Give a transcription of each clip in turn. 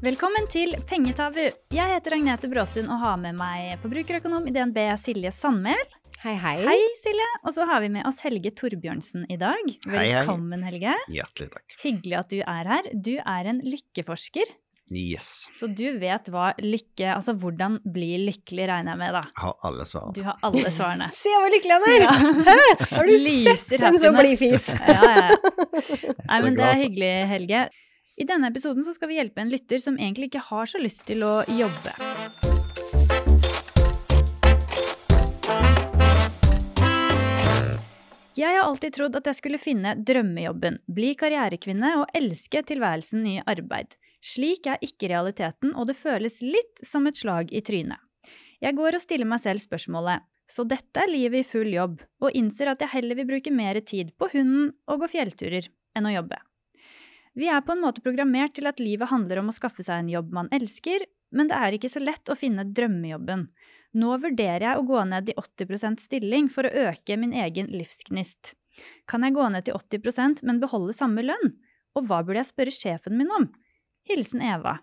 Velkommen til Pengetabu. Jeg heter Agnete Bråtun og har med meg forbrukerøkonom i DNB Silje Sandmæl. Hei, hei. Hei Silje, og så har vi med oss Helge Torbjørnsen i dag. Velkommen Helge. Hjertelig takk. Hyggelig at du er her. Du er en lykkeforsker. Yes. Så du vet hva lykke, altså hvordan bli lykkelig regner jeg med da. Har alle svar. Du har alle svarene. Se hvor lykkelig han er! Ja. Hæ? Har du sett en så blid fis? Ja. Nei, men det er hyggelig, Helge. I denne episoden så skal vi hjelpe en lytter som egentlig ikke har så lyst til å jobbe. Jeg har alltid trodd at jeg skulle finne drømmejobben, bli karrierekvinne og elske tilværelsen i arbeid. Slik er ikke realiteten, og det føles litt som et slag i trynet. Jeg går og stiller meg selv spørsmålet, så dette er livet i full jobb, og innser at jeg heller vil bruke mer tid på hunden og gå fjellturer enn å jobbe. Vi er på en måte programmert til at livet handler om å skaffe seg en jobb man elsker, men det er ikke så lett å finne drømmejobben. Nå vurderer jeg å gå ned i 80% stilling for å øke min egen livsgnist. Kan jeg gå ned til 80%, men beholde samme lønn? Og hva burde jeg spørre sjefen min om? Hilsen Eva.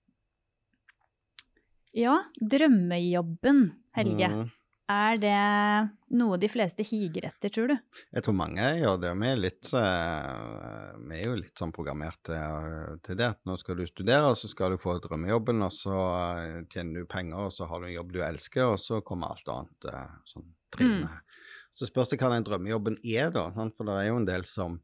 Ja, drømmejobben, Helge. Er det noe de fleste higer etter, tror du? Jeg tror mange gjør det. Vi er jo litt sånn programmert til det. Nå skal du studere, og så skal du få drømmejobben, og så tjener du penger, og så har du en jobb du elsker, og så kommer alt annet sånn trillende. Så spørs det hva den drømmejobben er da, for det er jo en del som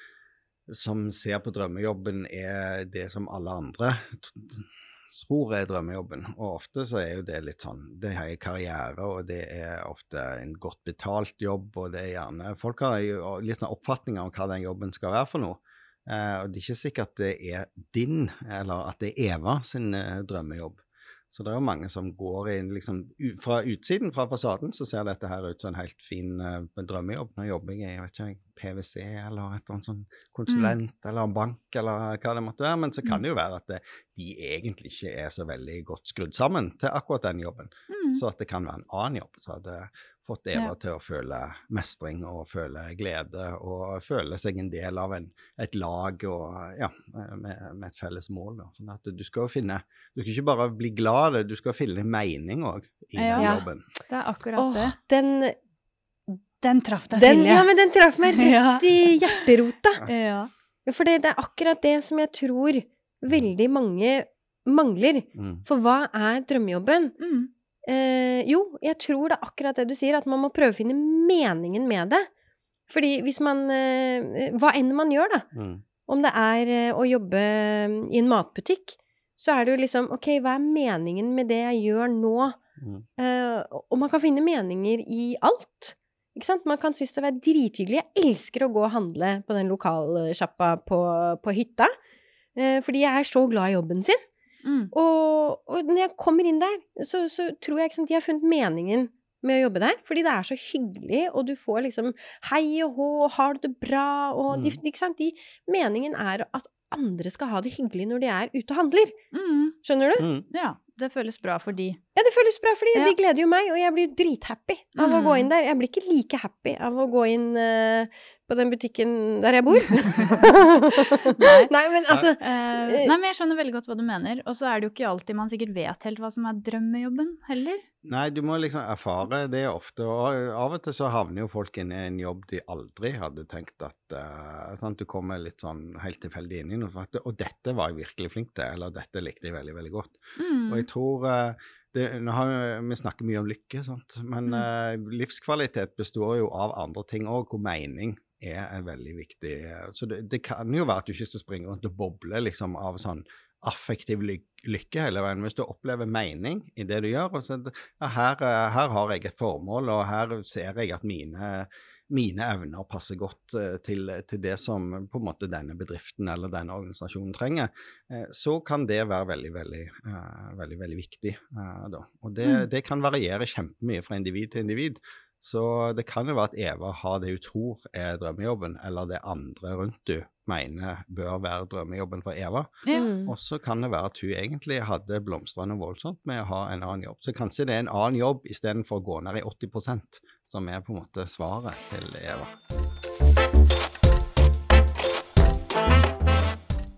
ser på drømmejobben er det som alle andre tror er drømmejobben, og ofte så er jo det litt sånn, det er karriere, og det er ofte en godt betalt jobb, og det er gjerne, folk har jo litt sånn oppfatninger om hva den jobben skal være for noe, og det er ikke sikkert at det er din, eller at det er Eva sin drømmejobb. Så det er jo mange som går inn, liksom, fra utsiden, fra fasaden, så ser dette her ut som en helt fin drømmejobb. Nå jobber jeg, jeg vet ikke, PVC, eller et eller annet sånn konsulent, eller en bank, eller hva det måtte være, men så kan det jo være at de egentlig ikke er så veldig godt skrudd sammen til akkurat den jobben. Så at det kan være en annen jobb, så hadde fått Eva til å føle mestring og føle glede og føle seg en del av et lag og, ja, med et felles mål. Da. Sånn at du skal ikke bare bli glad, du skal finne mening også i den jobben. Det er akkurat det. Den traff deg, Silje. Ja, men den traff meg rett i hjerterota. Ja. For det er akkurat det som jeg tror veldig mange mangler. For hva er drømmejobben? Jo, jeg tror det er akkurat det du sier, at man må prøve å finne meningen med det. Fordi hvis man, hva enn man gjør da, om det er å jobbe i en matbutikk, så er det jo liksom, ok, hva er meningen med det jeg gjør nå? Og man kan finne meninger i alt. Ikke sant? Man kan synes det er drithyggelig. Jeg elsker å gå og handle på den lokalsjappa på hytta, fordi jeg er så glad i jobben sin. Og når jeg kommer inn der, så tror jeg ikke sant, de har funnet meningen med å jobbe der, fordi det er så hyggelig, og du får liksom hei og hå, har du det bra, og ikke sant, meningen er at andre skal ha det hyggelig når de er ute og handler. Skjønner du? Ja, det føles bra for de. Ja, det føles bra, fordi de gleder jo meg, og jeg blir drithappy av å gå inn der. Jeg blir ikke like happy av å gå inn på den butikken der jeg bor. Nei, men altså... Nei, men jeg skjønner veldig godt hva du mener, og så er det jo ikke alltid man sikkert vet helt hva som er drømmejobben heller. Nei, du må liksom erfare det ofte, og av og til så havner jo folk inn i en jobb de aldri hadde tenkt at du kommer litt sånn helt tilfeldig inn i noe, og dette var jeg virkelig flink til, eller dette likte jeg veldig, veldig godt. Og jeg tror... vi snakker mye om lykke, sant? Men livskvalitet består jo av andre ting også, hvor mening er veldig viktig. Så det kan jo være at du ikke skal springe rundt og boble liksom, av sånn affektiv lykke hele veien. Hvis du opplever mening i det du gjør, og så, her har jeg et formål, og her ser jeg at mine evner passer godt til det som på en måte denne bedriften eller denne organisasjonen trenger, så kan det være veldig, veldig, veldig, veldig viktig. Da. Og det kan variere kjempemye fra individ til individ. Så det kan jo være at Eva har det hun tror er drømmejobben, eller det andre rundt du mener bør være drømmejobben for Eva. Og så kan det være at hun egentlig hadde blomstrende voldsomt med å ha en annen jobb. Så kanskje det er en annen jobb i stedet for å gå ned i 80%, som er på en måte svaret til Eva.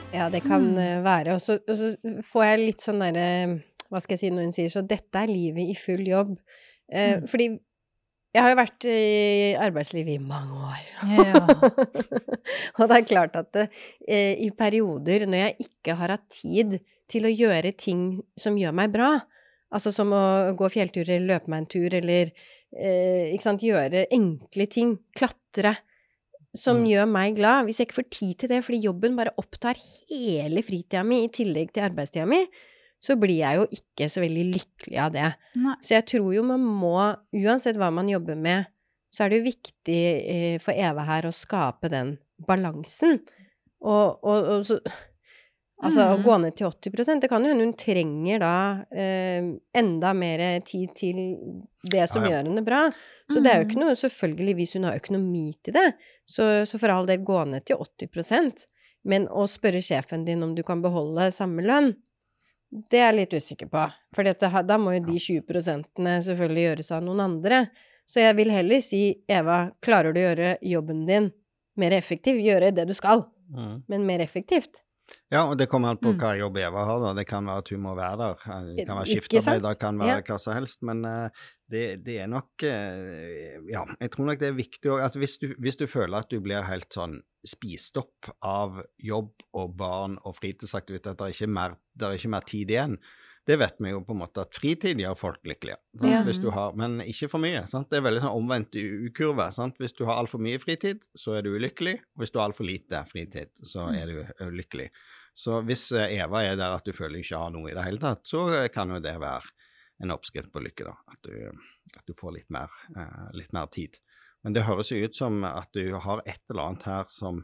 Ja, det kan være. Og så får jeg litt sånn derre, hva skal jeg si når hun sier så, dette livet i full jobb. Fordi jeg har jo vært i arbeidslivet i mange år. Ja. Og det klart at i perioder når jeg ikke har hatt tid til å gjøre ting som gjør meg bra, altså som å gå fjelltur eller løpe meg en tur, eller ikke sant, gjøre enkle ting, klatre, som gjør meg glad. Hvis jeg ikke får tid til det, fordi jobben bare opptar hele fritida mi i tillegg til arbeidstida mi, så blir jeg jo ikke så veldig lykkelig av det. Nei. Så jeg tror jo man må, uansett hva man jobber med, så det jo viktig for Eva her å skape den balansen. Og så, altså å gå ned til 80%, det kan jo hende hun trenger da enda mer tid til det som gjør henne bra. Så det jo ikke noe, selvfølgelig hvis hun har økonomi til det, så for all del gå ned til 80%. Men å spørre sjefen din om du kan beholde samme lønn, det jeg litt usikker på. For da må jo de 20% selvfølgelig gjøres av noen andre. Så jeg vil heller si, Eva, klarer du å gjøre jobben din mer effektiv? Gjøre det du skal, men mer effektivt. Ja, og det kommer an på hva jobb Eva har da. Det kan være at hun må være der. Det kan være skiftarbeid, det kan være hva som helst. Men det nok, ja, jeg tror nok det viktig at hvis du føler at du blir helt sånn spist opp av jobb og barn og fritidsaktivitet, det er ikke mer tid igjen. Det vet vi jo på en måte at fritid gjør folk lykkelige, hvis du har, men ikke for mye, sant? Det veldig sånn omvendt ukurve, sant? Hvis du har alt for mye fritid, så du ulykkelig, og hvis du har alt for lite fritid, så du ulykkelig. Så hvis Eva der at du føler ikke har noe i det hele tatt, så kan jo det være en oppskrift på lykke da, at du får litt mer tid. Men det høres jo ut som at du har et eller annet her som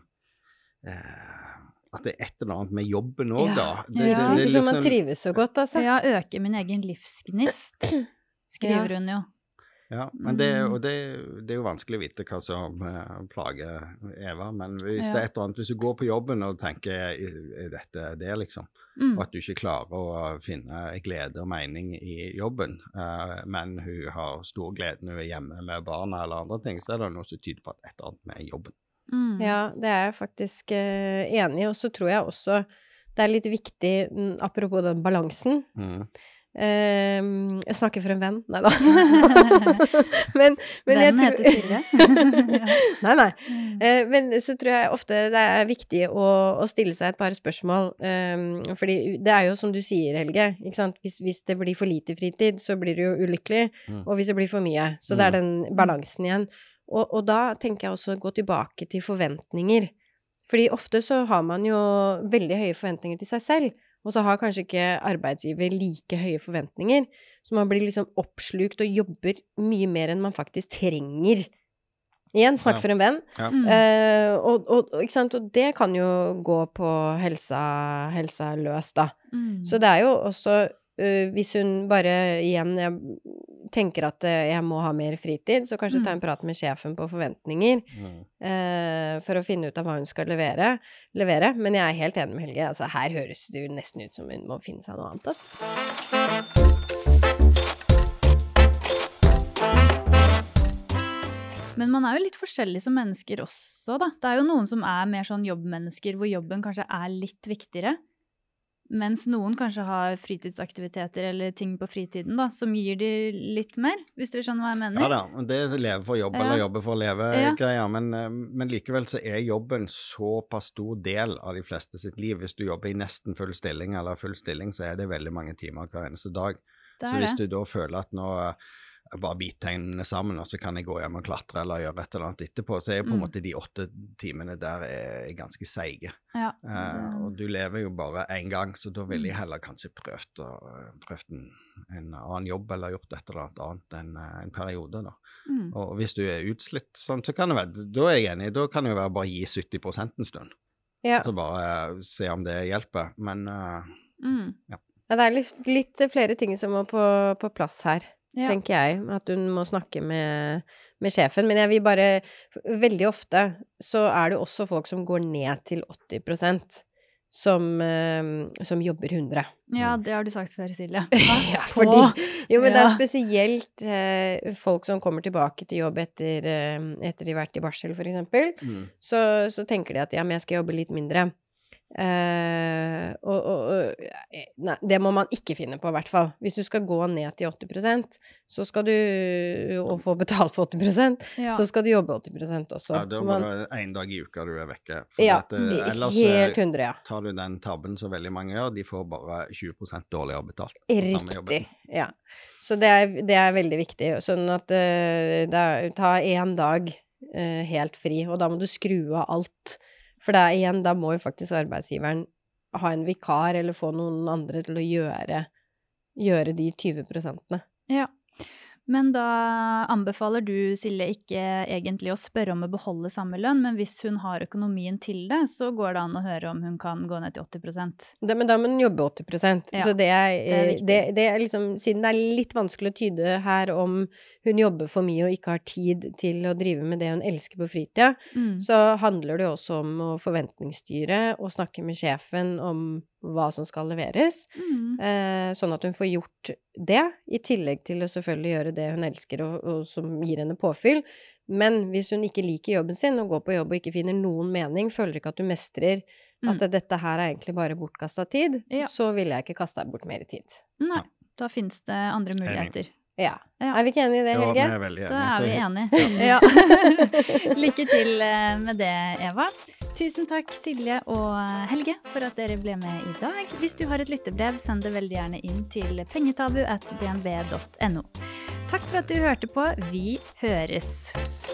at det et eller annet med jobben også da. Det ikke som man trives så godt, altså. Ja, øke min egen livsgnist, skriver hun jo. Ja, men det jo vanskelig å vite hva som plager Eva, men hvis det et eller annet, hvis du går på jobben og tenker, dette det liksom, og at du ikke klarer å finne glede og mening i jobben, men hun har stor glede når hun hjemme med barna eller andre ting, så det noe som tyder på at et eller annet med jobben. Ja, det jeg faktisk enig i, og så tror jeg også det litt viktig, apropos den balansen, jeg snakker for en venn, neida. men Vennen heter Silje. Nei. Men så tror jeg ofte det viktig å stille seg et par spørsmål, fordi det jo som du sier, Helge, ikke sant? Hvis det blir for lite fritid, så blir du jo ulykkelig, og hvis det blir for mye, så det den balansen igjen. Og da tenker jeg også å gå tilbake til forventninger. Fordi ofte så har man jo veldig høye forventninger til seg selv, og så har kanskje ikke arbeidsgiver like høye forventninger, så man blir liksom oppslukt og jobber mye mer enn man faktisk trenger. Igjen, snakk for en venn. Ja. Ikke sant? Og det kan jo gå på helsa løs da. Så det jo også hvis hun bare igjen tenker at jeg må ha mer fritid, så kanskje ta en prat med sjefen på forventninger for å finne ut av hva hun skal levere. Men jeg helt enig med Helge, altså her høres det jo nesten ut som hun må finne seg noe annet, altså. Men man jo litt forskjellig som mennesker også da. Det jo noen som mer sånn jobbmennesker, hvor jobben kanskje litt viktigere. Mens noen kanskje har fritidsaktiviteter eller ting på fritiden da, som gir de litt mer, hvis dere skjønner hva jeg mener. Ja da, det leve for jobb eller jobbe for å leve greier, men likevel så jobben såpass stor del av de fleste sitt liv. Hvis du jobber i nesten full stilling eller full stilling, så det veldig mange timer hver eneste dag. Så hvis du da føler at nå bare bittegnene sammen, og så kan jeg gå hjem og klatre eller gjøre et eller annet etterpå, så på en måte de 8 timene der ganske seige. Ja. Og du lever jo bare en gang, så da vil jeg heller kanskje prøvd en annen jobb, eller gjort et eller annet en periode da. Og hvis du utslitt sånn, så kan det være, da jeg enig, da kan det jo være bare gi 70% en stund. Ja. Så bare se om det hjelper, men ja. Ja, det litt flere ting som må på plass her. Ja. Tenker jeg, at hun må snakke med sjefen. Men jeg vil bare, veldig ofte så det også folk som går ned til 80%, som jobber 100. Ja, det har du sagt før, Silje. Ja, fordi, jo, men det spesielt folk som kommer tilbake til jobb etter de har vært i barsel, for eksempel. Så tenker de at ja, men jeg skal jobbe litt mindre. Nei, det må man ikke finne på, I hvert fall. Hvis du skal gå ned til 80%, så skal du, og få betalt for 80%, så skal du jobbe 80% også. Ja, da må det en dag I uka du vekke. Ja, ellers helt 100, ja. tar du den tabben som veldig mange gjør, de får bare 20% dårligere betalt. Riktig, ja. Så det er veldig viktig. Sånn at ta en dag helt fri, og da må du skru av alt. For igjen, da må jo faktisk arbeidsgiveren ha en vikar eller få noen andre til å gjøre de 20%. Ja, men da anbefaler du, Silje, ikke egentlig å spørre om å beholde samme lønn, men hvis hun har økonomien til det, så går det an å høre om hun kan gå ned til 80%. Men da må hun jobbe 80%. Ja, så det liksom, siden det litt vanskelig å tyde her om hun jobber for mye og ikke har tid til å drive med det hun elsker på fritida, så handler det også om å forventningsstyre og snakke med sjefen om hva som skal leveres, sånn at hun får gjort det, I tillegg til å selvfølgelig gjøre det hun elsker og som gir henne påfyll. Men hvis hun ikke liker jobben sin og går på jobb og ikke finner noen mening, føler ikke at du mestrer at dette her egentlig bare bortkastet tid, så vil jeg ikke kaste bort mer tid. Nei, da finnes det andre muligheter. Ja. Vi ikke enige I det, Helge? Ja, vi veldig enige. Da vi enige. Ja. Lykke til med det, Eva. Tusen takk, Silje og Helge, for at dere ble med I dag. Hvis du har et lyttebrev, send det veldig gjerne inn til pengetabu@dnb.no. Takk for at du hørte på. Vi høres!